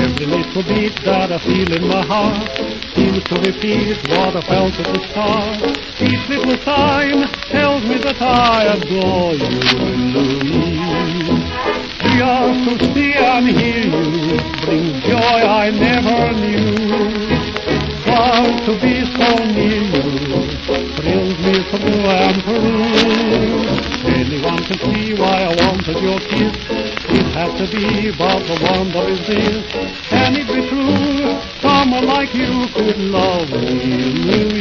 Every little beat that I feel in my heart seems to repeat what I felt at the start. Each little sign tells me that I adore you, Louise. Just to see and hear you brings joy I never knew. But to be so near you thrills me through and through. Anyone can see why I wanted your kiss. It had to be, but the wonder is this: can it be true? Someone like you could love me, Louise.